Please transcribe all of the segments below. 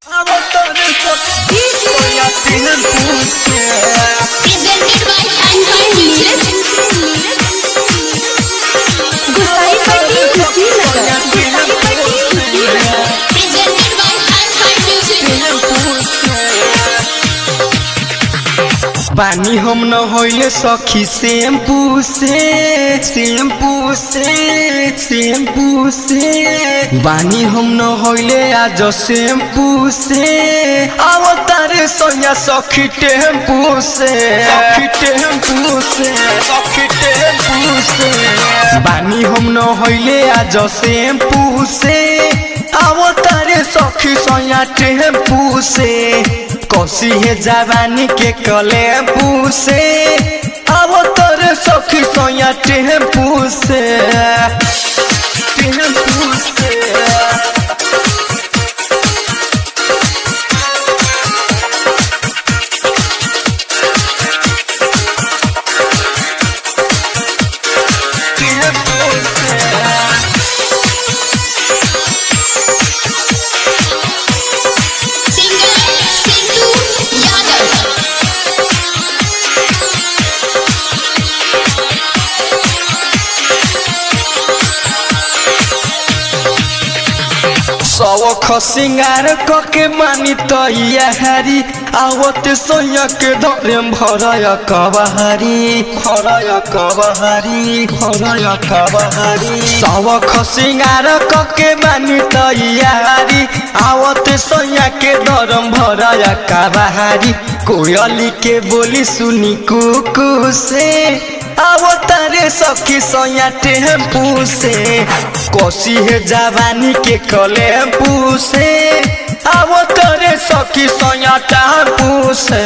बानी हम न होइले सखी शैम्पू से बानी हम न होइले आज शैम्पू से अवतारे सोया सखी टेम्पू से बानी हम न होइले आज शैम्पू से अवतारे सखी सोया टेम्पू से कसी है जवानी के कलेम्पू से अवतारे सखी सोया टेम्पू से सवख सिंगार कके मानी तैयारी आवत सोया के धरेम भरय कबहारी सवख सिंगार कके मानी तैयारी आवत सोया के धरम भरय कबहारी कोयली के बोली सुनी कुकू से अवतारे सखी सोया टेम्पू से कसी है जवानी के कलेम्पू से अवतारे सखी सोया टेम्पू से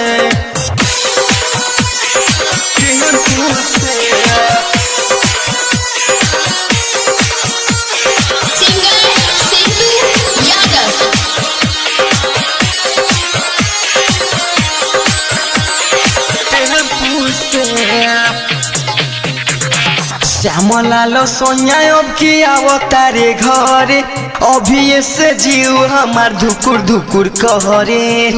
श्यामलाल सोया अब की अवतारे घरे अभी से जीव हमार धुकुर धुकुर कहरे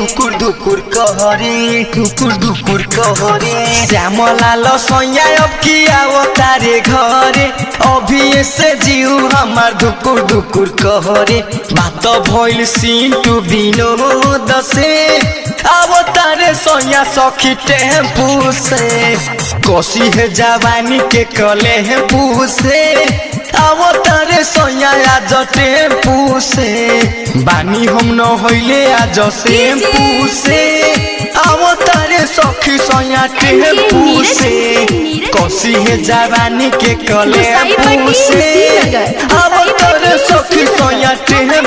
श्यामलाल सोया अब की अवतारे घरे अभी से जीव हमार धुकुर धुकुर कहरे बात भइल सिंटू विनोद से अवतारे सोया सखी टेम्पू से कसी है जवानी के कलेम्पू से अवतारे सोया आज टेम्पू से बानी हम न होइले आज शैम्पू से अवतारे सखी सोया टेम्पू से कसी है जवानी के कलेम्पू से अवतारे सखी सोया टेम्पू